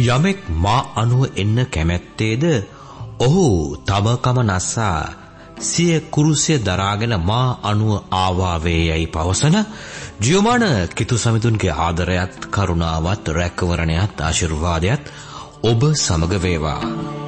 යමෙක් මා අනුව එන්න කැමැත්තේද ඔහු තමකම නසා සිය කුරුසිය දරාගෙන මා අනුව ආවා වේයයි පවසන ජියෝමාන කිතු සමිතුන්ගේ ආදරයත් කරුණාවත් රැකවරණයත් ආශිර්වාදයත් ඔබ සමග වේවා.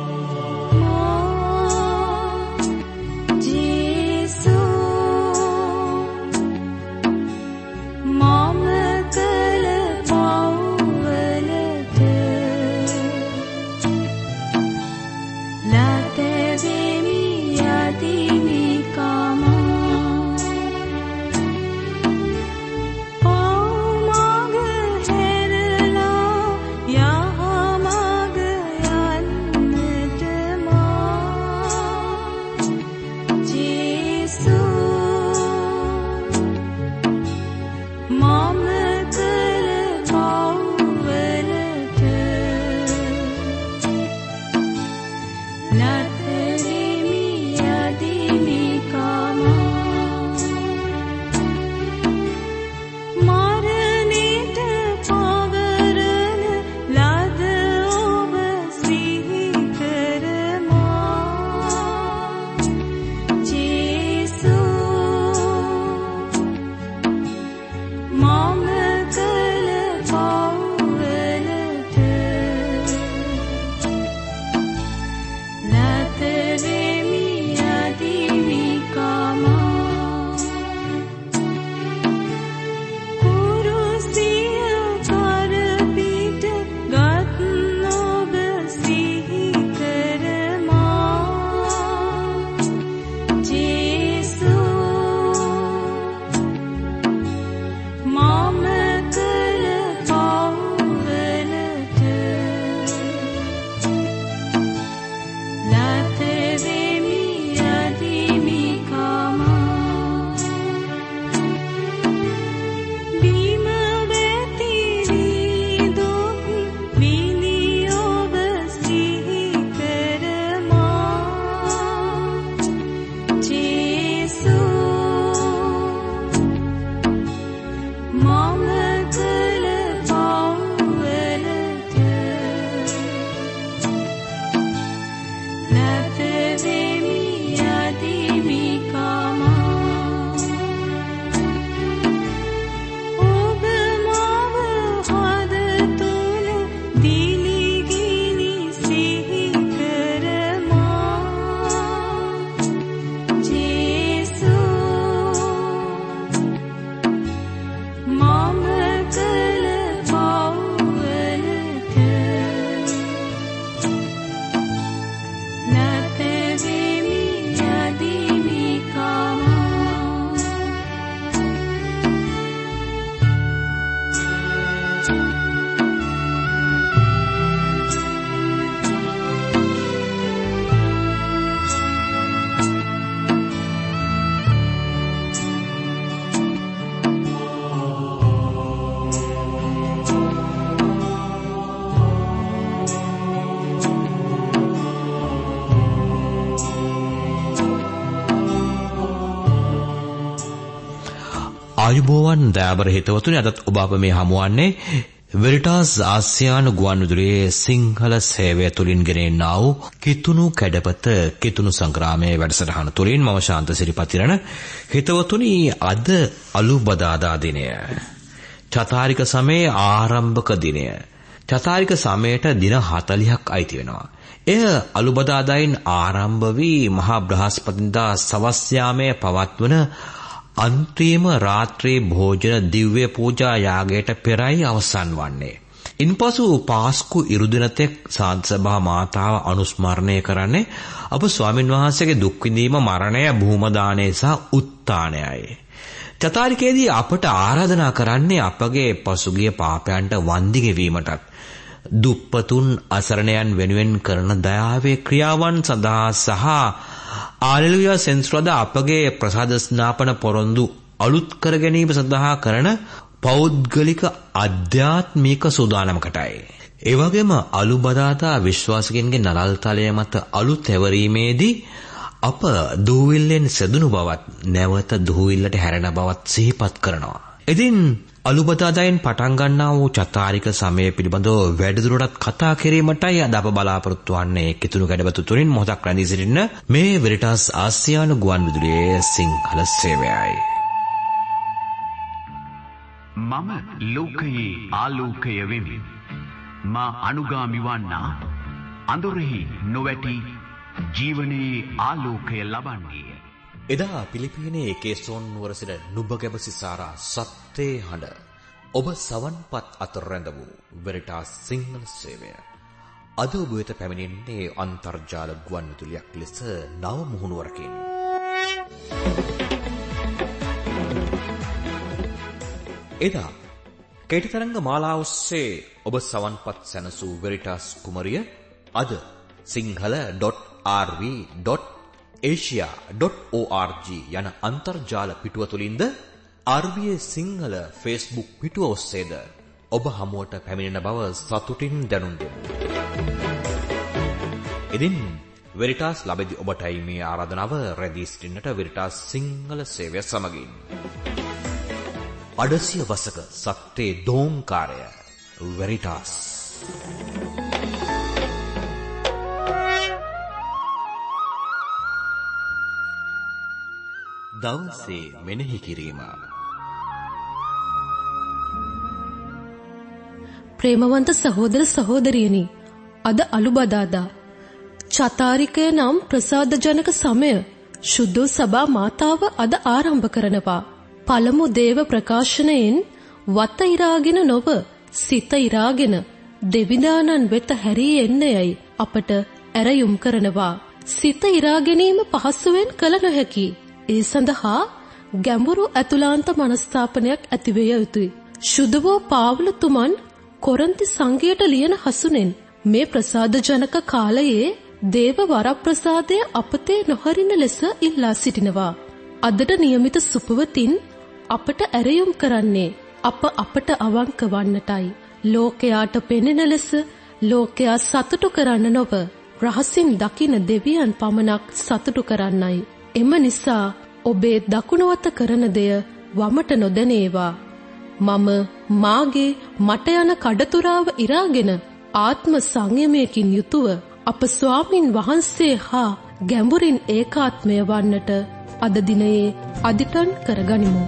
ආයුබෝවන් දයාබර හිතවතුනි, අදත් ඔබ අප මේ හමුවන්නේ වෙරිටාස් ආසියානු ගුවන්විදුලියේ සිංහල සේවය තුලින් ගෙනෙන්නා වූ කිතුණු කැඩපත කිතුණු සංග්‍රාමයේ වැඩසටහන තුලින්. මම ශාන්ත සිරිපතිරණ. හිතවතුනි, අද අලුබදාදා දිනය, චතාරික සමයේ ආරම්භක දිනය. චතාරික සමයට දින 40ක් අයිති වෙනවා. එය අලුබදාදායින් ආරම්භ වී මහා බ්‍රහස්පතින්දා සවස් යාමයේ පවත්වන අන්තිම රාත්‍රී භෝජන දිව්‍ය පූජා යාගයට පෙරයි අවසන් වන්නේ. ඉන්පසු පාස්කු ඉරුදිනතෙක් සාන්තසභා මාතාව අනුස්මරණය කරන්නේ අප ස්වාමින් වහන්සේගේ දුක් විඳීම, මරණය, භූම දානය සහ උත්ථානයයි. චතාරිකයේදී අපට ආරාධනා කරන්නේ අපගේ පසුගිය පාපයන්ට වන්දි ගෙවීමටත්, දුප්පතුන් අසරණයන් වෙනුවෙන් කරන දයාවේ ක්‍රියාවන් සඳහා සහ ආලෙලුයා සෙන්සුරාදා අපගේ ප්‍රසාද ස්නාපන පොරොන්දු අලුත් කර ගැනීම සඳහා කරන පෞද්ගලික අධ්‍යාත්මික සූදානමකටයි. ඒ වගේම අලුබදාදා විශ්වාසිකයන්ගේ නලල් තලය මත අලුත් හැවරීමේදී අප දූවිල්ලෙන් සෙදුණු බවත්, නැවත දූවිල්ලට හැරෙන බවත් සිහිපත් කරනවා. ඉතින් අලුබදාදායෙන් පටන් ගන්නා වූ චතාරික සමය පිළිබඳව වැඩිදුරටත් කතා කිරීමටයි අද අප බලාපොරොත්තු වන්නේ. කිතුණු කැඩපත තුලින් මොහොතක් රැඳී සිටින්න මේ වෙරිටාස් ආසියානු ගුවන්විදුලියේ සිංහල සේවයයි. මම ලෝකයේ ආලෝකය වෙමි. මා අනුගාමි වන්නා අඳුරෙහි නොවැටි ජීවනයේ ආලෝකය ලබන්නේ. එදා පිලිපිනයේ කේසෝන් නුවර සිට නුඹගැබ සිසාරා සත්‍යේ හඬ ඔබ සවන්පත් අතර රැඳ වූ වෙරිටාස් සිංහල සේවය අද ඔබ වෙත පැමිණෙන්නේ අන්තර්ජාල ගුවන්විදුලියක් ලෙස නව මුහුණුවරකින්. එදා කෙටි තරංග මාලාව ඔස්සේ ඔබ සවන්පත් සැනසූ වෙරිටාස් කුමරිය අද sinhala.rv.asia.org යන අන්තර්ජාල පිටුව තුලින්ද RVA සිංහල Facebook පිටුව ඔස්සේද ඔබ හමුවට පැමිණෙන බව සතුටින් දැනුම් දෙමු. ඉතින් වෙරිටාස් ලැබෙදි ඔබටයි මේ ආරාධනාව රැඳී සිටින්නට වෙරිටාස් සිංහල සේවය සමගින්. අඩසිය වසක සත්‍යේ දෝංකාරය වෙරිටාස්. දවසේ මෙනෙහි කිරීම. ප්‍රේමවන්ත සහෝදර සහෝදරියනි, අද අලුබදාදා චතාරිකය නම් ප්‍රසාදජනක සමය ශුද්ධ සභා මාතාව අද ආරම්භ කරනවා. පළමු දේව ප්‍රකාශනයෙන් වත ඉරාගෙන නොව සිත ඉරාගෙන දෙවිදානන් වෙත හැරී එන්නේයි අපට ඇරයුම් කරනවා. සිත ඉරා ගැනීම පහසුවෙන් කළ නොහැකි. ඒ සඳහා ගැඹුරු අතුලාන්ත මනස්ථාපනයක් ඇතිවිය යුතුයි. ශුද්ධ වූ පාවුල තුමන් කොරින්ති සංඝයට ලියන හසුනෙන් මේ ප්‍රසාදජනක කාලයේ දේව වරප්‍රසාදය අපතේ නොහරින ලෙස ඉල්ලා සිටිනවා. අදට નિયમિત සුපවතින් අපට ඇරයුම් කරන්නේ අපට අවංක වන්නටයි. ලෝකයාට පෙනෙන ලෙස ලෝකයා සතුටු කරන්න නොව රහසින් දකින දෙවියන් පමණක් සතුටු කරන්නයි. එම නිසා ඔබේ දකුණවත කරන දෙය වමට නොදැනේවා. මම මාගේ මට යන කඩතුරාව ඉරාගෙන ආත්ම සංයමයකින් යුතුව අප ස්වාමින් වහන්සේ හා ගැඹුරින් ඒකාත්මය වන්නට අද දිනයේ අදිටන් කරගනිමු.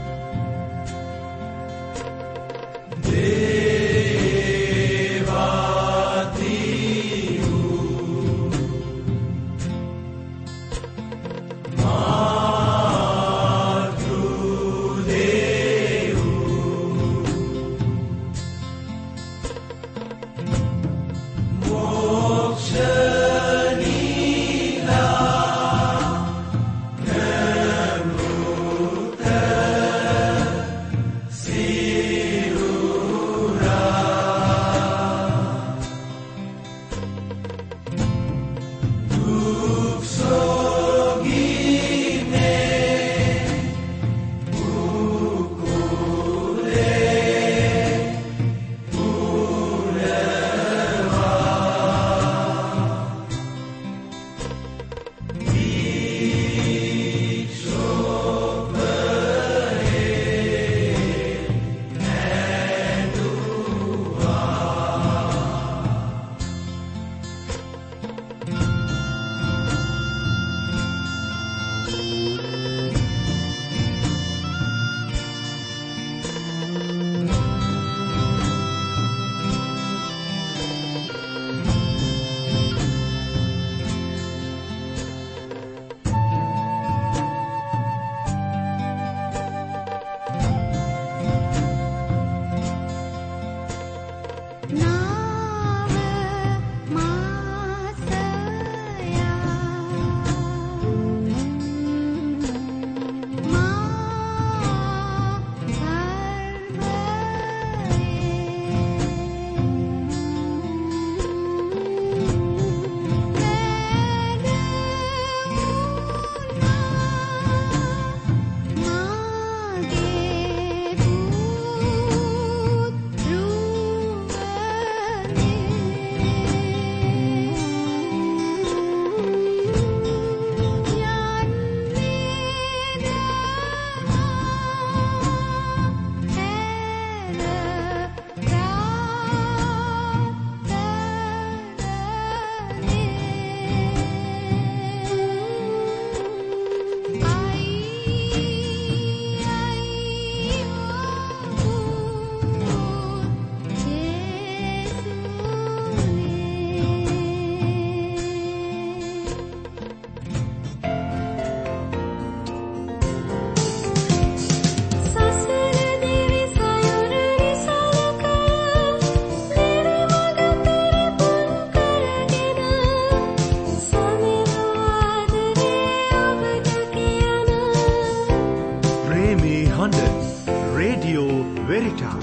London, Radio Veritas.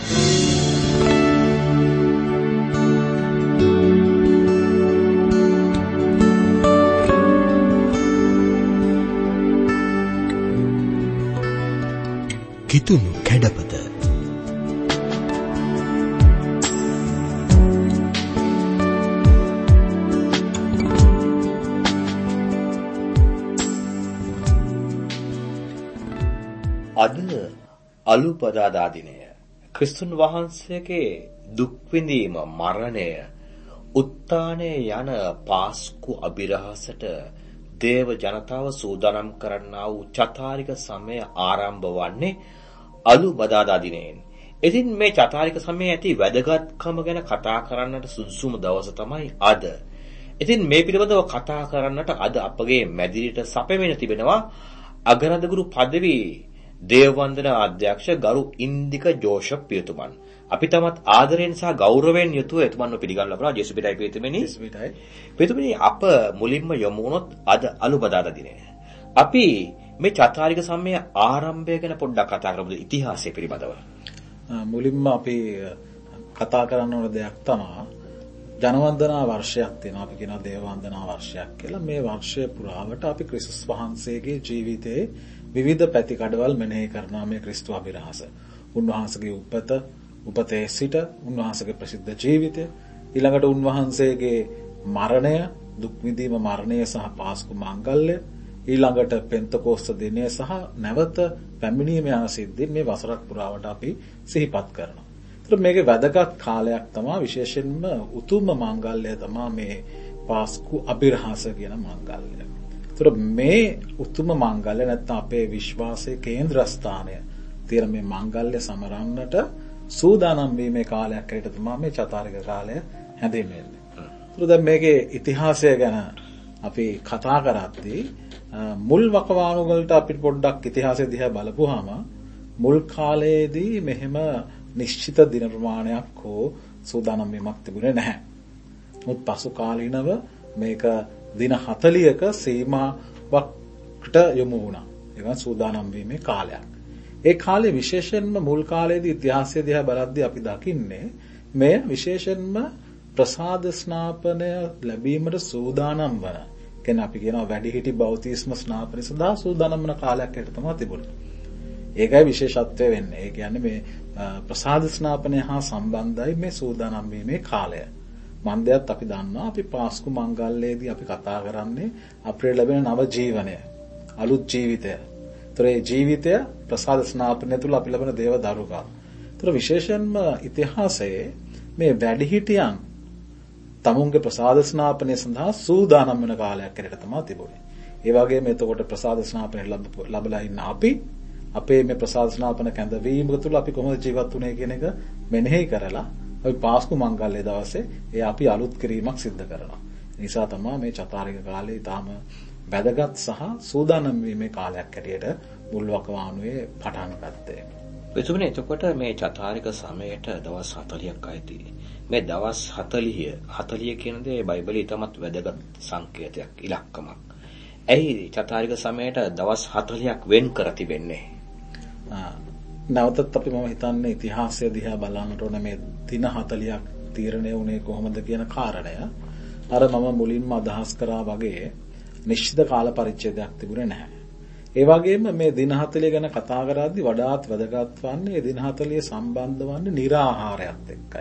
කිතුණු කැඩපත. අද අලුපදාදා දිනය. ක්‍රිස්තුන් වහන්සේගේ දුක් විඳීම, මරණය, උත්ථානය යන පාස්කු අභිරහසට දේව ජනතාව සූදානම් කරන්නා වූ චතාරික සමය ආරම්භ වන්නේ අලුබදාදා දිනයෙන්. ඉතින් මේ චතාරික සමයේ ඇති වැදගත්කම ගැන කතා කරන්නට සුදුසුම දවස තමයි අද. ඉතින් මේ පිළිබඳව කතා කරන්නට අද අපගේ මැදිරියට සැපෙමින් තිබෙනවා අගරාධගුරු පදවි දේවවන්දනා අධ්‍යක්ෂ ගරු ඉන්දික ජෝෂප් පියතුමන්. අපි තමත් ආදරයෙන් සහ ගෞරවයෙන් යුතුව එතුමන්ව පිළිගන්න ලබනවා. ජේසුපිටයි පියතුමනි. ජේසුපිටයි. පියතුමනි, අප මුලින්ම යමු වුණොත් අද අලුබදාදා දිනය. අපි මේ චතාරික සමය ආරම්භය ගැන පොඩ්ඩක් කතා කරමුද, ඉතිහාසය පිළිබඳව. මුලින්ම අපි කතා කරන්න ඕන දෙයක් තමයි ජනවන්දනා වර්ෂයක් තියෙනවා. අපි කියනවා දේවවන්දනා වර්ෂයක් කියලා. මේ වර්ෂය පුරාවට අපි ක්‍රිස්තුස් වහන්සේගේ ජීවිතයේ විවිධ පැතිකඩවල් මෙනෙහි කරනවා. මේ ක්‍රිස්තු අභිරහස, උන්වහන්සේගේ උපතේ සිට උන්වහන්සේගේ ප්‍රසිද්ධ ජීවිතය, ඊළඟට උන්වහන්සේගේ මරණය, දුක් විඳීම, මරණය සහ පාස්කු මංගල්‍ය, ඊළඟට පෙන්තකෝස්ත දිනය සහ නැවත පැමිණීම යන සිද්ධීන් මේ වසරක් පුරාවට අපි සිහිපත් කරනවා. ඒතර මේකේ වැදගත් කාලයක් තමයි, විශේෂයෙන්ම උතුම් මංගල්‍ය තමයි මේ පාස්කු අභිරහස කියන මංගල්‍ය. ඒතර මේ උතුම් මංගල්‍ය නැත්නම් අපේ විශ්වාසයේ කේන්ද්‍රස්ථානය තියෙන මේ මංගල්‍ය සමරන්නට සූදානම් වීමේ කාලයක් ඇරෙට තමයි මේ චතාරික කාලය හැඳින්වෙන්නේ. ඒතර දැන් මේකේ ඉතිහාසය ගැන අපි කතා කරද්දී මුල් වකවානු වලට අපි පොඩ්ඩක් ඉතිහාසය දිහා බලපුවාම මුල් කාලයේදී මෙහෙම නිශ්චිත දින ප්‍රමාණයක් හෝ සූදානම් වීමක් තිබුණේ නැහැ. මුත් පසු කාලීනව මේක දින 40ක සීමාවකට යොමු වුණා. ඒක සූදානම් වීමේ කාලයක්. ඒ කාලේ විශේෂයෙන්ම මුල් කාලයේදී ඉතිහාසය දිහා බලද්දී අපි දකින්නේ මේ විශේෂයෙන්ම ප්‍රසාද ස්නාපනය ලැබීමට සූදානම් වන, කියන්නේ අපි කියනවා වැඩිහිටි බෞතිස්ම ස්නාපනය සඳහා සූදානම් වන කාලයක් ඇට තමයි තිබුණේ. ඒකයි විශේෂත්වය වෙන්නේ. ඒ කියන්නේ මේ ප්‍රසාද ස්නාපනය හා සම්බන්ධයි මේ සූදානම් වීමේ කාලය. මන්දයත් අපි දන්නවා, අපි පාස්කු මංගල්‍යයේදී අපි කතා කරන්නේ අපේ ලැබෙන නව ජීවනය, අලුත් ජීවිතය. ඒතර ඒ ජීවිතය ප්‍රසාද ස්නාපනය තුළ අපි ලැබෙන දේව දරුකම්. ඒතර විශේෂයෙන්ම ඉතිහාසයේ මේ වැඩිහිටියන් තමුන්ගේ ප්‍රසාද ස්නාපනය සඳහා සූදානම් වෙන කාලයක් ඇරෙට තමයි තිබුණේ. ඒ වගේම එතකොට ප්‍රසාද ස්නාපනය ලැබලා ඉන්න අපේ මේ ප්‍රසාද ස්නාපන කැඳවීම තුළ අපි කොහොමද ජීවත් වුනේ කියන එක මෙනෙහි කරලා අපි පාස්කු මංගල්‍ය දවසේ අපි අලුත් කිරීමක් සිදු කරනවා. ඒ නිසා තමයි මේ චතාරික කාලේ ඊටාම වැදගත් සහ සූදානම් වීමේ කාලයක් හැටියට මුල්වකවානුවේ පටන් ගත්තේ. එතුමනි, එතකොට මේ චතාරික සමයට දවස් 40ක් ආйти. මේ දවස් 40 කියන දේ බයිබලයේ ඉතාමත් වැදගත් සංකේතයක්, ඉලක්කමක්. ඇයි චතාරික සමයට දවස් 40ක් වෙන් කර තිබෙන්නේ? නැවතත් අපි මම හිතන්නේ ඉතිහාසය දිහා බලන්නට ඕන මේ දින 40ක් තීරණය වුණේ කොහොමද කියන කාරණය. අර මම මුලින්ම අදහස් කරා වගේ නිශ්චිත කාල පරිච්ඡේදයක් තිබුණේ නැහැ. ඒ වගේම මේ දින 40 ගැන කතා කරද්දී වඩාත් වැදගත් වන්නේ මේ දින 40 සම්බන්ධ වන්නේ निराහාරයත් එක්කයි.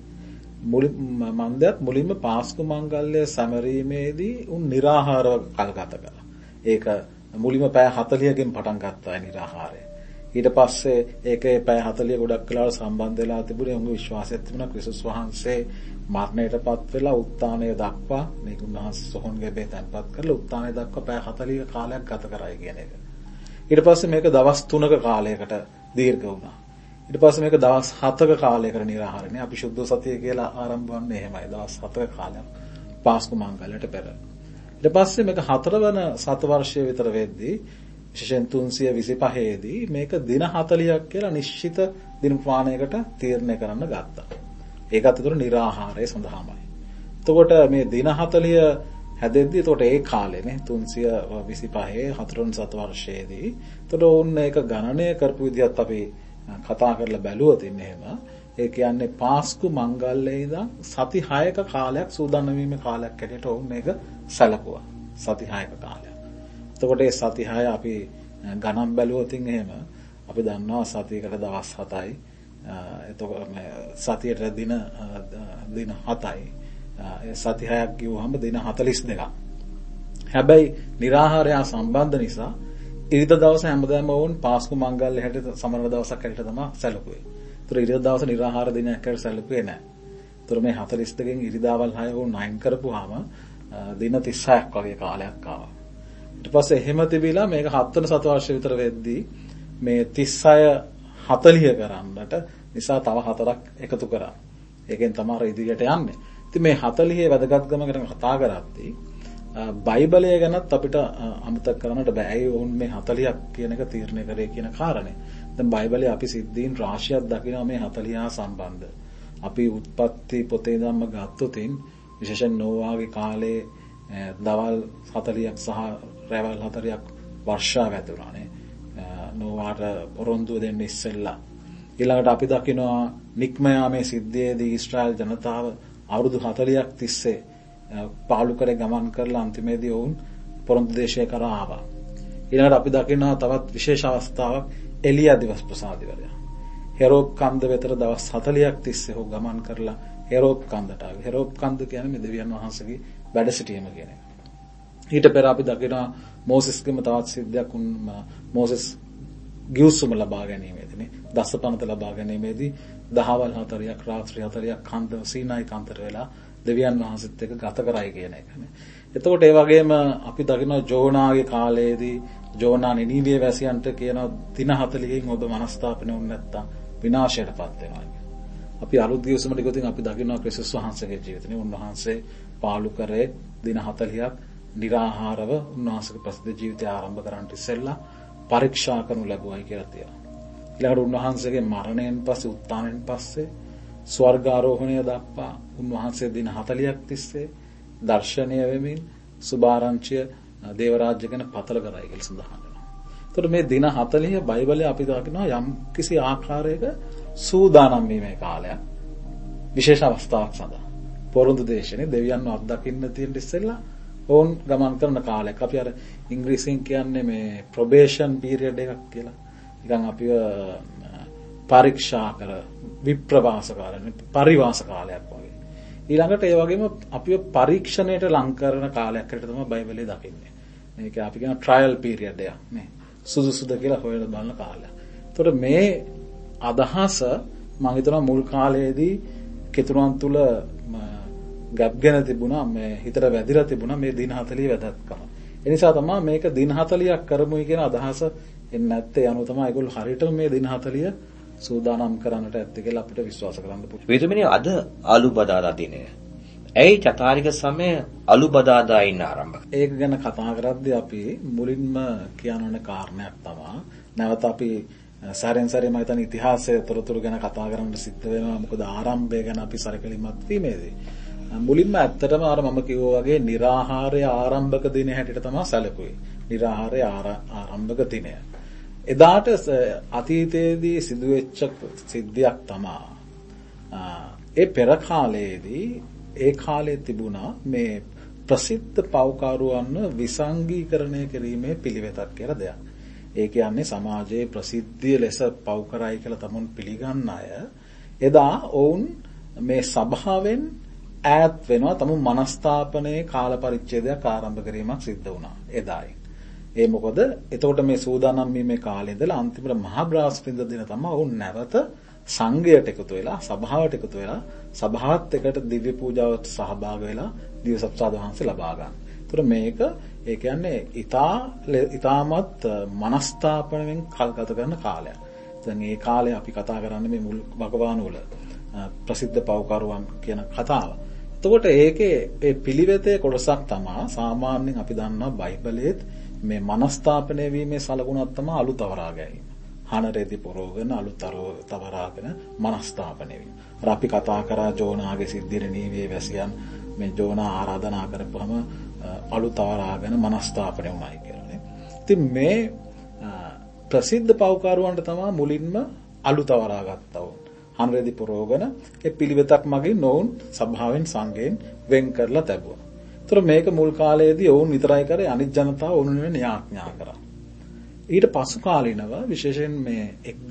මුලින්ම පාස්කු මංගල්‍ය සැමරීමේදී උන් निराහාරව කල්ගත කළා. ඒක මුලින්ම පැය 40කින් පටන් ගත්තා निराහාරය. ඊට පස්සේ ඒකේ පැය 40 ගොඩක් වෙලාවට සම්බන්ධ වෙලා තිබුණේ උන්ගේ විශ්වාසයක් තිබුණා ක්‍රිස්තුස් වහන්සේ මරණයටපත් වෙලා උත්ථානය දක්වා මේක උන්වහන්සේ සොහොන්ගේ බේ තැන්පත් කරලා උත්ථානය දක්වා පැය 40 කාලයක් ගත කරයි කියන එක. ඊට පස්සේ මේක දවස් 3ක කාලයකට දීර්ඝ වුණා. ඊට පස්සේ මේක දවස් 7ක කාලයකට निराහාරනේ. අපි සුද්ධ සතිය කියලා ආරම්භ වන්නේ එහෙමයි. දවස් 7ක කාලයක් පාස්කු මංගල්‍යයට පෙර. ඊට පස්සේ මේක 4 වෙනි සත වර්ෂයේ විතර වෙද්දී විශේෂයෙන් 325 දී මේක දින 40ක් කියලා නිශ්චිත දින ප්‍රමාණයකට තීරණය කරන්න ගත්තා. ඒකත් උතර निराහාරය සඳහාමයි. එතකොට මේ දින 40 හැදෙද්දී එතකොට ඒ කාලේනේ 325 4 සත වර්ෂයේදී එතකොට ඕන්න ඒක ගණනය කරපු විදිහත් අපි කතා කරලා බැලුවොත් එහෙම ඒ කියන්නේ පාස්කු මංගල්‍යයේ ඉඳන් සති 6ක කාලයක් සූදානම් වීමේ කාලයක් හැටියට ඕන් මේක සැලකුවා. සති 6ක කාලයක්. එතකොට ඒ සති 6 අපි ගණන් බැලුවොත් එහෙම අපි දන්නවා සතියකට දවස් 7යි. එතකොට සතියට දින 7යි. සති 6ක් කිව්වහම දින 42ක්. හැබැයි निराහාරය සම්බන්ධ නිසා ඉරිදා දවස හැමදාම වුන් පාස්කු මංගල්‍ය හැටියට සමරන දවසක් හැටියට තමයි සැලකුවේ. ඒතර ඉරිදා දවස निराහාර දිනයක් හැටියට සැලකුවේ නැහැ. ඒතර මේ 42කින් ඉරිදාවල් 6 වුන් 9 කරපුවාම දින 36ක් වගේ කාලයක් ආවා. ඊට පස්සේ එහෙම තිබිලා මේක 7 වෙනි සතවර්ෂය විතර වෙද්දී මේ 36 40 කරන්නට නිසා තව 4ක් එකතු කරා. ඒකෙන් තමයි ඉදිරියට යන්නේ. ඉතින් මේ 40 වැදගත්කම ගැන කතා කරද්දී බයිබලය ගැනත් අපිට අමතක කරන්නට බෑ. ඒ වුන් මේ 40ක් කියන එක තීරණය කරේ කියන කාරණේ. දැන් බයිබලයේ අපි සිද්ධීන් රාශියක් දකිනවා මේ 40 සම්බන්ධ. අපි උත්පත්ති පොතේ ඉඳන්ම ගත්තොතින් විශේෂයෙන් නෝවාගේ කාලේ දවල් 40ක් සහ රැවල් 40ක් වර්ෂාව ඇතුළානේ. නෝවාට පොරොන්දු දෙන්න ඉස්සෙල්ලා ඊළඟට අපි දකිනවා නික්මයාමේ සිද්ධියේදී ඊශ්‍රායල් ජනතාව අවුරුදු 40ක් තිස්සේ පාලු කරේ ගමන් කරලා අන්තිමේදී වුන් පොරොන්දු දේශය කරා ආවා. ඊළඟට අපි දකිනවා තවත් විශේෂ අවස්ථාවක් එලියා දිවස් ප්‍රසාදිවරයා. හෙරෝබ් කන්ද වෙතට දවස් 40ක් තිස්සේ ඔහු ගමන් කරලා හෙරෝබ් කන්දට ආවා. හෙරෝබ් කන්ද කියන්නේ මේ දෙවියන් වහන්සේගේ වැඩ සිටීම කියන එක. ඊට පෙර අපි දකිනවා මෝසෙස්ගේම තවත් සිද්ධියක් මෝසෙස් ගිවිසුම ලබා ගැනීමේදී දසපනත ලබා ගැනීමේදී දහවල් 40ක් රාත්‍රී 40ක් කන්ද සීනායි කන්දර වෙලා දෙවියන් වහන්සේත් එක්ක ගත කරයි කියන එකනේ. එතකොට ඒ වගේම අපි දකිනවා ජෝනාගේ කාලයේදී ජෝනා නිනිවිය වැසියන්ට කියන දින 40කින් ඔබ මනස්ථාපනය වුනේ නැත්තම් විනාශයටපත් වෙනවා කියන. අපි අලුත් ගිවිසුමට ගියොත් අපි දකිනවා ක්‍රිස්තුස් වහන්සේගේ ජීවිතේ උන්වහන්සේ පාලු කරේ දින 40ක් निराහාරව උන්වහන්සේගේ ප්‍රසිද්ධ ජීවිතය ආරම්භ කරන්නට ඉස්සෙල්ලා පරීක්ෂා කරනු ලැබුවයි කියලා තියෙනවා. ඊළඟට උන්වහන්සේගේ මරණයෙන් පස්සේ උත්ථානයෙන් පස්සේ ස්වර්ගාරෝහණය දක්වා උන්වහන්සේ දින 40ක් තිස්සේ දර්ශනය වෙමින් සුභාරංචිය දේවරාජ්‍ය ගැන පතල කරයි කියලා සඳහන් වෙනවා. ඒතකොට මේ දින 40 බයිබලයේ අපි දකිනවා යම් කිසි ආකාරයක සූදානම් වීමේ කාලයක් විශේෂ අවස්ථාවක් සඳහා. පොරොන්දු දේශනේ දෙවියන්ව අත්දකින්න තියෙන ඉස්සෙල්ලා ඕන් ගමන් කරන කාලයක්. අපි අර ඉංග්‍රීසියෙන් කියන්නේ මේ probation period එකක් කියලා. නිකන් අපිව පරීක්ෂා කර විප්‍රවාස කාලයක්, පරිවාස කාලයක් වගේ. ඊළඟට ඒ වගේම අපිව පරීක්ෂණයට ලං කරන කාලයක් හැටියට තමයි බයිබලයේ දකින්නේ. මේක අපි කියන trial period එකක් නේ. සුදුසුද කියලා හොයලා බලන කාලයක්. ඒතකොට මේ අදහස මම හිතනවා මුල් කාලයේදී කෙතුරුන් තුල ගැප්ගෙන තිබුණා, මේ හිතට වැදිලා තිබුණා මේ දින 40 වැදගත්කම. ඒ නිසා තමයි මේක දින 40ක් කරමුයි කියන අදහස එන්නේ නැත්තේ. අනුව තමයි ඒගොල්ලෝ හරියටම මේ දින 40 සූදානම් කරන්නට ඇත්තේ කියලා අපිට විශ්වාස කරන්න පුළුවන්. විදුමිනේ අද අලුබදාදා දිනය. ඇයි චතාරික සමය අලුබදාදායින් ආරම්භ? ඒක ගැන කතා කරද්දී අපි මුලින්ම කියනවන කාරණයක් තමයි නැවත අපි සාරෙන් සාරේ මම හිතන්නේ ඉතිහාසයේ තොරතුරු ගැන කතා කරන්න සිද්ධ වෙනවා. මොකද ආරම්භය ගැන අපි සරකලිමත් වීමේදී මුලින්ම ඇත්තටම අර මම කිව්වා වගේ निराහාරය ආරම්භක දිනය හැටියට තමයි සැලකුවේ. निराහාරය ආරම්භක දිනය. එදාට අතීතයේදී සිදුවෙච්ච සිද්ධියක් තමයි ඒ පෙර කාලයේදී ඒ කාලේ තිබුණා මේ ප්‍රසිද්ධ පව්කාරුවන්ව විසංගීකරණය කිරීමේ පිළිවෙතක් කියලා දෙයක්. ඒ කියන්නේ සමාජයේ ප්‍රසිද්ධිය ලෙස පව් කරයි කියලා තමුන් පිළිගන්න අය එදා ඔවුන් මේ සභාවෙන් ඈත් වෙනවා. තමුන් මනස්ථාපනයේ කාල පරිච්ඡේදයක් ආරම්භ කිරීමක් සිද්ධ වුණා එදායි. ඒ මොකද එතකොට මේ සූදානම් වීමේ කාලේ ඉඳලා අන්තිමට මහා බ්‍රහස්පතින්ද දින තමයි ඔවුන් නැවත සංඝයට එකතු වෙලා සභාවට එකතු වෙලා සභාවත් එකට දිව්‍ය පූජාවට සහභාගී වෙලා දිව්‍ය සත්සාද වහන්සේ ලබා ගන්න. ඒතර මේක ඒ කියන්නේ ඊටමත් මනස්ථාපනයෙන් කල්ගත කරන කාලයක්. දැන් මේ කාලේ අපි කතා කරන්නේ මේ මුල් භගවාන වල ප්‍රසිද්ධ පව්කරුවන් කියන කතාව. එතකොට ඒකේ ඒ පිළිවෙතේ කොටසක් තමයි සාමාන්‍යයෙන් අපි දන්නවා බයිබලයේත් මේ මනස්ථාපනය වීමේ සලකුණක් තමයි අලුතවරා ගැනීම. හනරේදී පොරෝගෙන අලුතවරාගෙන මනස්ථාපනය වීම. අපි කතා කරා ජෝනාගේ සිද්ධියේ නීවියේ වැසියන් මේ ජෝනා ආරාධනා කරපුවම අලු තවරාගෙන මනස්ථාපනය වුණායි කියලානේ. ඉතින් මේ ප්‍රසිද්ධ පව්කාරවන්ට තමයි මුලින්ම අලු තවරා ගත්තා වුන්. හනරෙදි පුරෝගන ඒ පිළිවෙතක් මගින් ඔවුන් සභාවෙන් සංඝයෙන් වෙන් කරලා තිබුණා. ඒතර මේක මුල් කාලයේදී ඔවුන් විතරයි කරේ අනිත් ජනතාව ඔවුන් වෙනුවෙන් යාඥා කරා. ඊට පසු කාලිනව විශේෂයෙන් මේ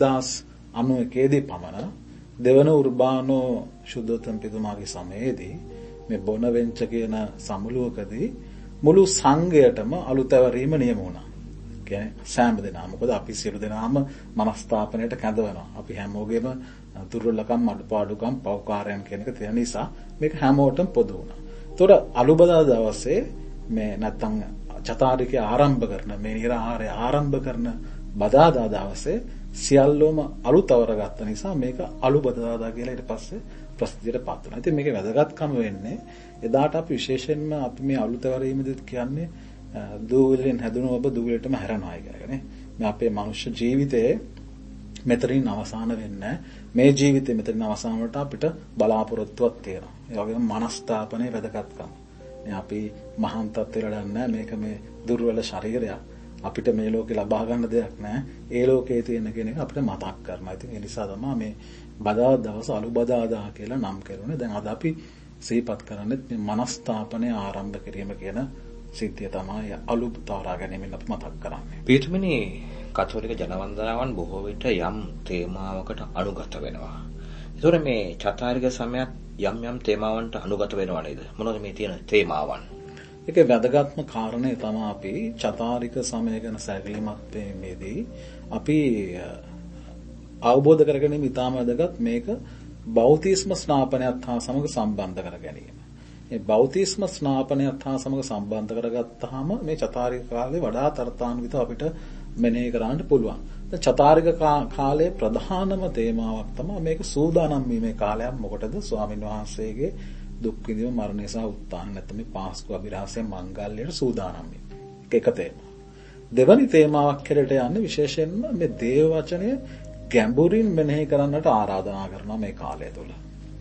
1091 දී පමණ දෙවන උර්බානෝ ශුද්ධෝත්තම පිතුමාගේ සමයේදී මේ බොනවෙන්ච කියන සමුළුවකදී මුළු සංඝයටම අලුතැවරීම නියම වුණා. කියන්නේ සෑම දෙනාම. මොකද අපි සියලු දෙනාම මනස්ථාපනයට කැඳවනවා. අපි හැමෝගෙම දුර්වලකම් අඩුපාඩුකම් පෞකාරයන් කියන එක තියෙන නිසා මේක හැමෝටම පොදු වුණා. ඒතොර අලුබදා දවසේ මේ නැත්තම් චතාරිකය ආරම්භ කරන මේ නිරාහාරය ආරම්භ කරන බදාදා දවසේ සියල්ලෝම අලුතවර ගත්ත නිසා මේක අලුබදාදා කියලා ඊට පස්සේ ප්‍රසිද්ධියට පත් වෙනවා. ඉතින් මේකේ වැදගත්කම වෙන්නේ එදාට අපි විශේෂයෙන්ම අපි මේ අලුතවරීමේදී කියන්නේ දූවිලෙන් හැදුණු ඔබ දූවිලටම හැරෙනවා කියන්නේ. මේ අපේ මනුෂ්‍ය ජීවිතයේ මෙතනින් අවසාන වෙන්නේ මේ ජීවිතේ මෙතනින් අවසාන වලට අපිට බලාපොරොත්තුවක් තියෙනවා. ඒ වගේම මනස්ථාපනයේ වැදගත්කම. මේ අපි මහන්තත් වෙලා නැහැ මේක මේ දුර්වල ශරීරයක්. අපිට මේ ලෝකේ ලබා ගන්න දෙයක් නැහැ. ඒ ලෝකයේ තියෙන කෙනෙක් අපිට මතක් කරනවා. ඉතින් ඒ නිසා තමයි මේ බදා දවස අලුබදාදා කියලා නම් කරුනේ. දැන් අද අපි සිහිපත් කරන්නේ මේ මනස්ථාපනය ආරම්භ කිරීම කියන සිද්ධිය තමයි අලුතවරා ගැනීමෙන් අපි මතක් කරන්නේ. පියතුමනි කතෝලික ජනවන්දනාවන් බොහෝ විට යම් තේමාවකට අනුගත වෙනවා. ඒතොර මේ චතාරික සමයත් යම් තේමාවන්ට අනුගත වෙනව නේද? මොනවද මේ තියෙන තේමාවන්? ඒකේ වැදගත්ම කාරණේ තමයි අපි චතාරික සමය ගැන සැලකිලිමත් වීමේදී අපි අවබෝධ කරගැනීම ඉතාම වැදගත්. මේක බෞතිස්ම ස්නාපනයත් හා සමග සම්බන්ධ කර ගැනීම. මේ බෞතිස්ම ස්නාපනයත් හා සමග සම්බන්ධ කරගත්තාම මේ චතාරික කාලේ වඩා තරතාන්විත අපිට මෙනෙහි කරන්න පුළුවන්. චතාරික කාලයේ ප්‍රධානම තේමාවක් තමයි මේක සූදානම් වීමේ කාලයක්. මොකටද? ස්වාමීන් වහන්සේගේ දුක් විඳීම මරණය සහ උත්ථාන නැත්නම් මේ පාස්කු අභිරහසය මංගල්‍යයට සූදානම් වීම. ඒක තේමාව. දෙවනි තේමාවක් හැරෙට යන්නේ විශේෂයෙන්ම මේ දේව වචනය ගැඹුරින් මෙනෙහි කරන්නට ආරාධනා කරනවා මේ කාලය තුල.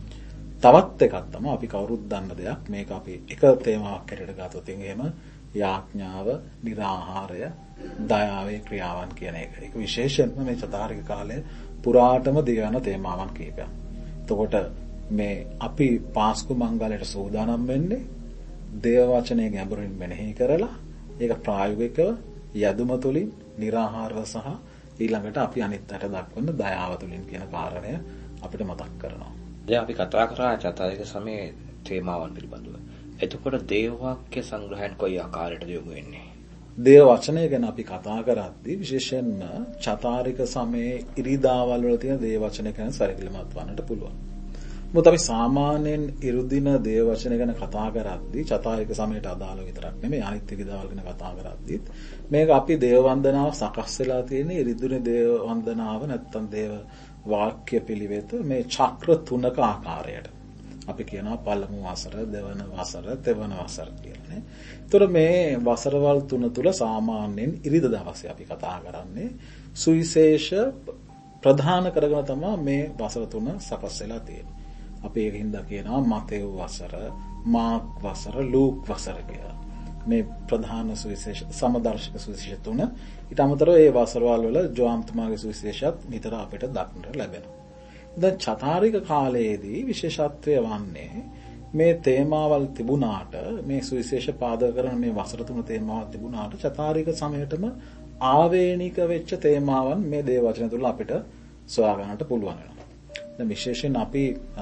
තවත් එකක් තමයි අපි කවුරුත් දන්න දෙයක්. මේක අපි එක තේමාවක් හැරෙට ගත්තොත් එහෙම යාඥාව, නිරාහාරය, දයාවේ ක්‍රියාවන් කියන එක. ඒක විශේෂයෙන්ම මේ චතාරික කාලයේ පුරාටම දිගන තේමාවන් කීපයක්. එතකොට මේ අපි පාස්කු මංගලයට සූදානම් වෙන්නේ දේව වචනේ ගැඹුරින් මෙනෙහි කරලා ඒක ප්‍රායෝගිකව යදුම තුලින් නිරාහාරව සහ ඊළඟට අපි අනිත් අයට දක්වන දයාව තුලින් කියන කාරණය අපිට මතක් කරනවා. දැන් අපි කතා කරා චතාරික සමයේ තේමාවන් පිළිබඳව. එතකොට දේව වාක්‍ය සංග්‍රහයන් කොයි ආකාරයටද යොමු වෙන්නේ? දේව වචනය ගැන අපි කතා කරද්දී විශේෂයෙන්ම චතාරික සමයේ ඉරිදාවල් වල තියෙන දේව වචන ගැන සැලකිලිමත් වන්නට පුළුවන්. මොකද අපි සාමාන්‍යයෙන් ඉරුදින දේව වචන ගැන කතා කරද්දී චතාරික සමයට අදාළ විතරක් නෙමෙයි අනිත් ඉරිදාවල් ගැන කතා කරද්දීත් මේක අපි දේව වන්දනාව සකස් වෙලා තියෙන ඉරිදුනේ දේව වන්දනාව නැත්තම් දේව වාක්‍ය පිළිවෙත මේ චක්‍ර තුනක ආකාරයට. අපි කියනවා පළමු වසර, දෙවන වසර, තෙවන වසර කියලානේ. ඒතර මේ වසරවල් තුන තුල සාමාන්‍යයෙන් ඉරිදා දවසේ අපි කතා කරන්නේ සුවිශේෂ ප්‍රධාන කරගෙන තමයි මේ වසර තුන සකස් වෙලා තියෙන්නේ. අපි ඒකින්ද කියනවා මතෙව් වසර, මාක් වසර, ලූක් වසර කියලා. මේ ප්‍රධාන සුවිශේෂ සමදර්ශක සුවිශේෂ තුන. ඊට අමතරව මේ වසරවල වල ජෝම්තුමාගේ සුවිශේෂත් නිතර අපිට දක්නට ලැබෙනවා. දැන් චතාරික කාලයේදී විශේෂත්වය වන්නේ මේ තේමාවල් තිබුණාට මේ සුවිශේෂ පාදක කරන මේ වසර තුන තේමාවල් තිබුණාට චතාරික සමයටම ආවේනික වෙච්ච තේමාවන් මේ දේව වචන තුල අපිට සොයා ගන්නට පුළුවන් වෙනවා. දැන් විශේෂයෙන් අපි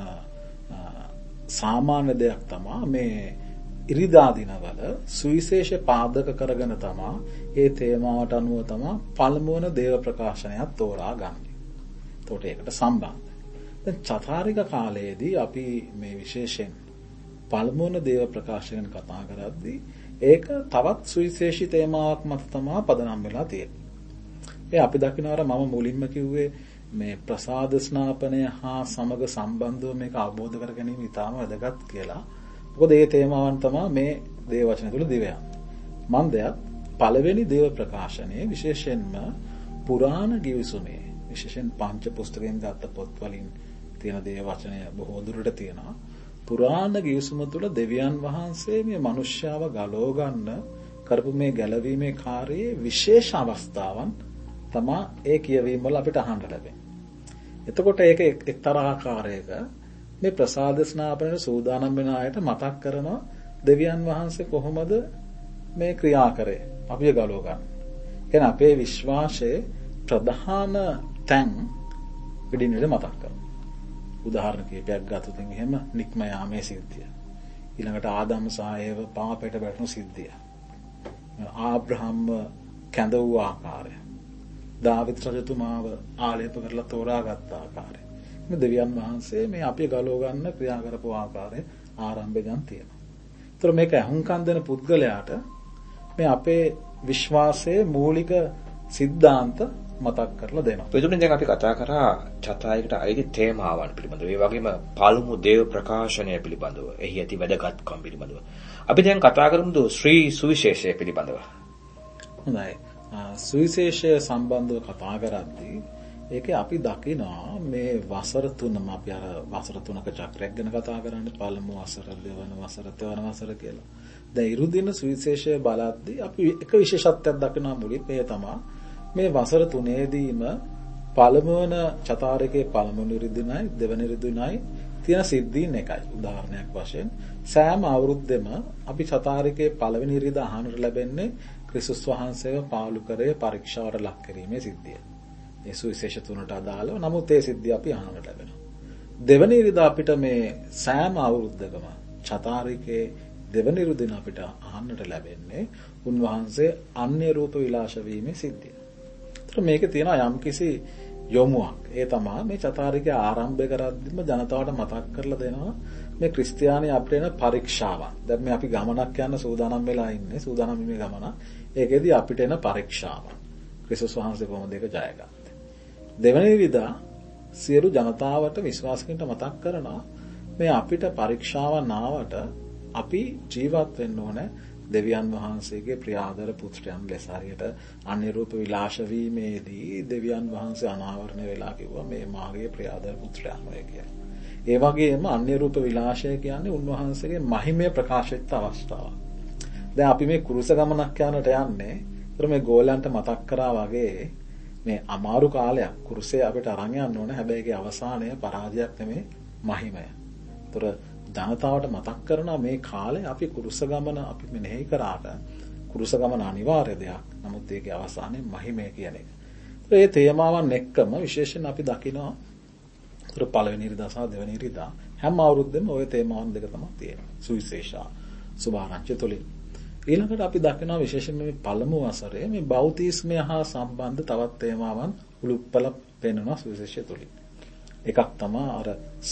සාමාන්‍ය දෙයක් තමයි මේ ඉරිදා දිනවල සුවිශේෂ පාදක කරගෙන තමයි ඒ තේමාවට අනුව තමයි පළමුවන දේව ප්‍රකාශනයක් තෝරා ගන්න. ඒකට ඒකට සම්බන්ධයි. දැන් චතාරික කාලයේදී අපි මේ විශේෂයෙන් පළමුවන දේව ප්‍රකාශනයෙන් කතා කරද්දී ඒක තවත් සුවිශේෂී තේමාවක් මත තමයි පදනම් වෙලා තියෙන්නේ. ඒ අපි දකින්නවර මම මුලින්ම කිව්වේ මේ ප්‍රසාද ස්නාපනය හා සමග සම්බන්ධව මේක අවබෝධ කර ගැනීම ඉතාම වැදගත් කියලා. මොකද මේ තේමාවන් තමයි මේ දේව වචන තුල දිව යන්නේ. මම දැන් පළවෙනි දේව ප්‍රකාශනයේ විශේෂයෙන්ම පුරාණ ගිවිසුමේ විශේෂයෙන් පංච පුස්තකයෙන් ගත්ත පොත් වලින් තියෙන දේව වචනය බොහෝ දුරට තියෙනවා. පුරාණ ගිවිසුම තුළ දෙවියන් වහන්සේ මේ මිනිස්යාව ගලව ගන්න කරපු මේ ගැලවීමේ කාර්යයේ විශේෂ අවස්ථාවන් තමයි ඒ කියවීම වල අපිට අහන්න ලැබෙන්නේ. එතකොට ඒක එක්තරා ආකාරයක මේ ප්‍රසාද ස්නාපනයේ සූදානම් වෙන අයට මතක් කරනවා දෙවියන් වහන්සේ කොහොමද මේ ක්‍රියා කරේ අපිව ගලව ගන්න. කියන්නේ අපේ විශ්වාසයේ ප්‍රධාන තැන් පිටින්ද මතක් කරනවා. උදාහරණ කීපයක් ගත්තොත් එහෙම නික්ම යාමේ සිද්ධිය. ඊළඟට ආදම් සහ ඒව පාපයට වැටුණු සිද්ධිය. ආබ්‍රහම් කැඳ වූ ආකාරය. දාවිත් රජතුමාව ආලේප කරලා තෝරාගත් ආකාරය. මේ දෙවියන් වහන්සේ මේ අපි ගලව ගන්න ක්‍රියා කරපු ආකාරය ආරම්භයෙන් තියෙනවා. ඒතර මේක අහුම්කම් දෙන පුද්ගලයාට මේ අපේ විශ්වාසයේ මූලික સિદ્ધාන්ත මතක් කරලා දෙනවා. එතකොට දැන් අපි කතා කරා චතායකට අයිති තේමාවන් පිළිබඳව. ඒ වගේම පළමු දේව ප්‍රකාශනය පිළිබඳව, එහි ඇති වැදගත්කම් පිළිබඳව. අපි දැන් කතා කරමුද ශ්‍රී සුවිශේෂය පිළිබඳව. හොඳයි. සුවිශේෂය සම්බන්ධව කතා කරද්දී ඒකේ අපි දකිනවා මේ වසර තුනම අපි අර වසර තුනක චක්‍රයක් ගැන කතා කරන්නේ පළමු වසර, දෙවන වසර, තෙවන වසර කියලා. දැන් ඉරුදින සුවිශේෂය බලද්දී අපි එක විශේෂත්වයක් දකිනවා මුලින් මේ තමයි මේ වසර තුනේදීම පළමුවන චතාරිකේ පළමුවන ඉරිදිනයි දෙවන ඉරිදිනයි තියෙන සිද්ධීන් එකයි. උදාහරණයක් වශයෙන් සෑම අවුරුද්දෙම අපි චතාරිකේ පළවෙනි ඉරිදා අහන්නට ලැබෙන්නේ ක්‍රිස්තුස් වහන්සේව පාලු කරේ පරීක්ෂාවට ලක් කිරීමේ සිද්ධිය. ඒ සුවිශේෂ තුනට අදාළව නමුත් ඒ සිද්ධිය අපි අහන්නට ලැබෙනවා. දෙවන ඉරිදා අපිට මේ සෑම අවුරුද්දකම චතාරිකේ දෙවන ඉරිදින අපිට අහන්නට ලැබෙන්නේ උන්වහන්සේ අන්‍ය රූප විලාස වීමේ සිද්ධිය. මේකේ තියෙන යම්කිසි යොමුවක්. ඒ තමයි මේ චතාරිකේ ආරම්භය කරද්දිම ජනතාවට මතක් කරලා දෙනවා මේ ක්‍රිස්තියානි අපිට එන පරීක්ෂාවන්. දැන් මේ අපි ගමනක් යන සූදානම් වෙලා ඉන්නේ. සූදානම් වීමේ ගමන. ඒකෙදි අපිට එන පරීක්ෂාවන්. ක්‍රිස්තුස් වහන්සේ කොහොමද ඒක ජයගත්තේ? දෙවැනි විදා සියලු ජනතාවට විශ්වාසිකින්ට මතක් කරනවා මේ අපිට පරීක්ෂාවන් ආවට අපි ජීවත් වෙන්න ඕනේ දෙවියන් වහන්සේගේ ප්‍රියාදර පුත්‍රයන් ලෙස. හරියට අන්‍ය රූප විලාස වීමේදී දෙවියන් වහන්සේ අනාවරණය වෙලා කිව්වා මේ මාගේ ප්‍රියාදර පුත්‍රයන් ඔය කියලා. ඒ වගේම අන්‍ය රූප විලාසය කියන්නේ උන්වහන්සේගේ මහිමය ප්‍රකාශිත අවස්ථාවක්. දැන් අපි මේ කුරුස ගමනක් යනට යන්නේ. ඒතර මේ ගෝලයන්ට මතක් කරා වගේ මේ අමාරු කාලයක් කුරුසේ අපිට අරන් යන්න ඕනේ. හැබැයි ඒකේ අවසානය පරාජයක් නෙමෙයි මහිමය. ඒතර ජනතාවට මතක් කරනවා මේ කාලේ අපි කුරුස ගමන අපි මෙනෙහි කරාට කුරුස ගමන අනිවාර්ය දෙයක්. නමුත් ඒකේ අවසානයේ මහිමය කියන එක. ඒ තේමාවන් එක්කම විශේෂයෙන් අපි දකිනවා පළවෙනි ඉරිදා සහ දෙවෙනි ඉරිදා හැම අවුරුද්දෙම ওই තේමාවන් දෙක තමයි තියෙන්නේ. සුවිශේෂා සුභාරංචි තුලින්. ඊළඟට අපි දකිනවා විශේෂයෙන් මේ පළමු වසරේ මේ බෞතිස්මය හා සම්බන්ධ තවත් තේමාවන් උලුප්පල පෙන්වන සුවිශේෂය තුලින්. එකක් තමයි අර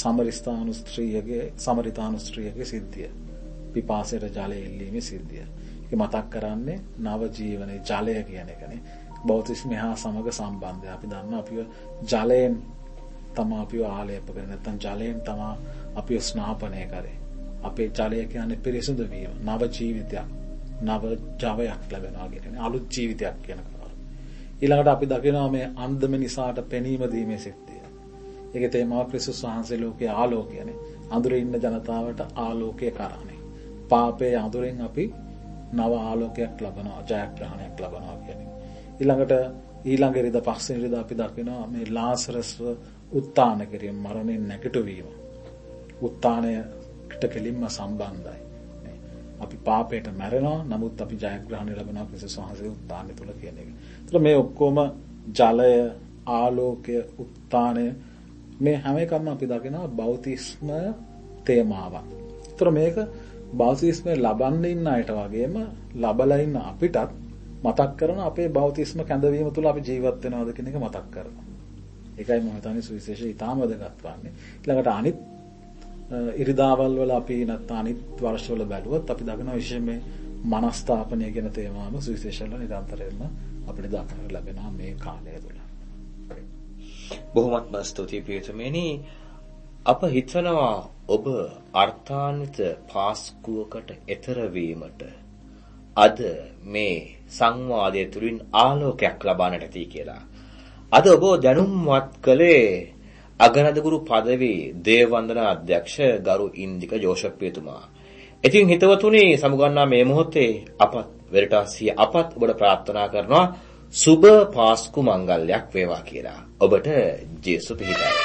සමරිතානු ස්ත්‍රියගේ සිද්ධිය. පිපාසයට ජලය ඉල්ලීමේ සිද්ධිය. ඒක මතක් කරන්නේ නව ජීවනයේ ජලය කියන එකනේ. බෞතිස්මය හා සමග සම්බන්ධය. අපි දන්නවා අපිව ජලයෙන් තමයි අපිව ආලේප කරන්නේ. නැත්නම් ජලයෙන් තමයි අපිව ස්නාපනය කරේ. අපේ ජලය කියන්නේ පිරිසිදු වීම, නව ජීවිතයක්, නව ජවයක් ලැබෙනවා කියන්නේ අලුත් ජීවිතයක් කියන කාරණා. ඊළඟට අපි දකිනවා මේ අන්ධම නිසාට පෙනීම දීමේ සිද්ධිය. ඒකේ තේමාව ක්‍රිස්තුස් වහන්සේ ලෝකයේ ආලෝකයනේ. අඳුරේ ඉන්න ජනතාවට ආලෝකය කරන්නේ. පාපයේ අඳුරෙන් අපි නව ආලෝකයක් ලබනවා, ජයග්‍රහණයක් ලබනවා කියන්නේ. ඊළඟට ඊළඟ ඉරිදා පස්වෙනි ඉරිදා අපි දකිනවා මේ ලාසරස්ව උත්ථාන කිරීම, මරණයෙන් නැගිටවීම. උත්ථානයට කෙලින්ම සම්බන්ධයි. අපි පාපයට මැරෙනවා, නමුත් අපි ජයග්‍රහණය ලබනවා ක්‍රිස්තුස් වහන්සේගේ උත්ථානය තුළ කියන එක. ඒතර මේ ඔක්කොම ජලය, ආලෝකය, උත්ථානය මේ හැම එකම අපි දකිනවා බෞතිස්ම තේමාවක්. ඒතර මේක බෞතිස්ම ලබන්න ඉන්න අයට වගේම ලබලා ඉන්න අපිටත් මතක් කරන අපේ බෞතිස්ම කැඳවීම තුළ අපි ජීවත් වෙනවද කියන එක මතක් කරනවා. ඒකයි මම හිතන්නේ සුවිශේෂී ඊටාම වැදගත් වන්නේ. ඊළඟට අනිත් ඉරිදාවල් වල අපි නැත්නම් අනිත් වර්ෂවල බැලුවොත් අපි දකිනවා විශේෂයෙන් මේ මනස්ථාපනය කියන තේමාවම සුවිශේෂවල නිරන්තරයෙන්ම අපිට දක්නට ලැබෙනවා මේ කාලය තුළ. බොහොමත්ම ස්තුතියි පියතුමනි. අප හිතනවා ඔබ අර්ථාන්විත පාස්කුවකට එතර වීමට අද මේ සංවාදය තුළින් ආලෝකයක් ලබන්නට ඇති කියලා. අද ඔබ දැනුම්වත් කළේ අගරදගුරු පදවි දේවවන්දනා අධ්‍යක්ෂ ගරු ඉන්දික ජෝෂප්පියතුමා. ඉතින් හිතවතුනි සමුගන්නා මේ මොහොතේ අපත් වෙරිටාසිය අපත් ඔබට ප්‍රාර්ථනා කරනවා සුබ පාස්කු මංගල්‍යයක් වේවා කියලා. ඔබට ජේසු පිහිටයි.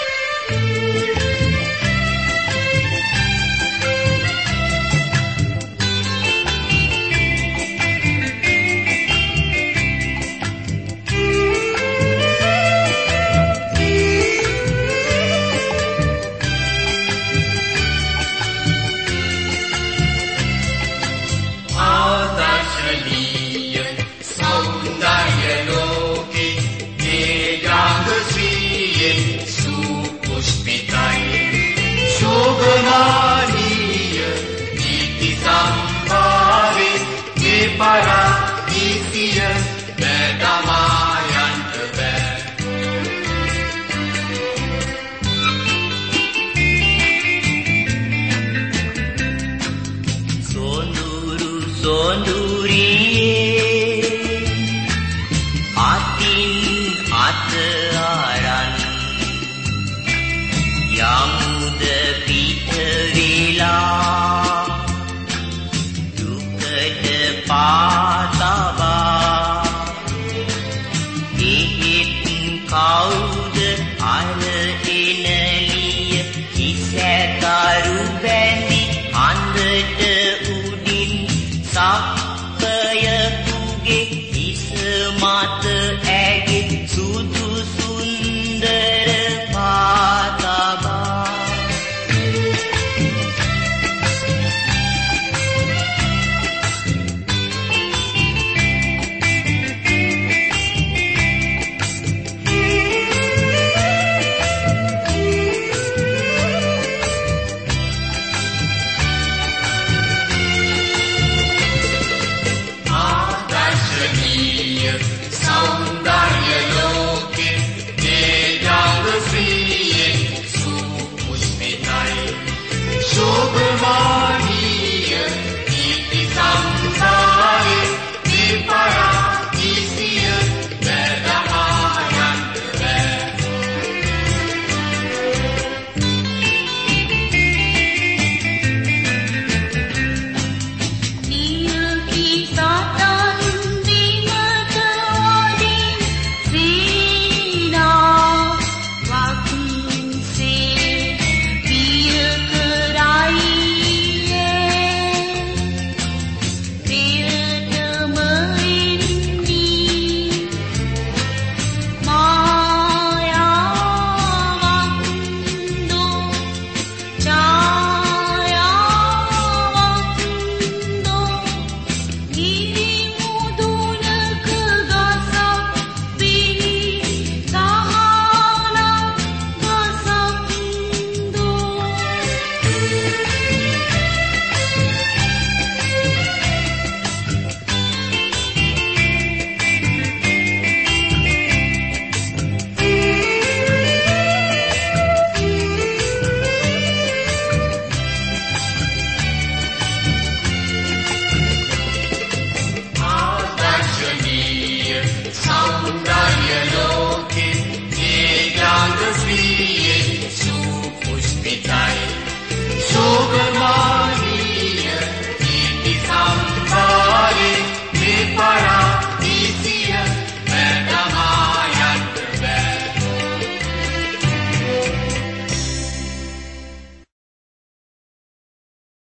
Kau the island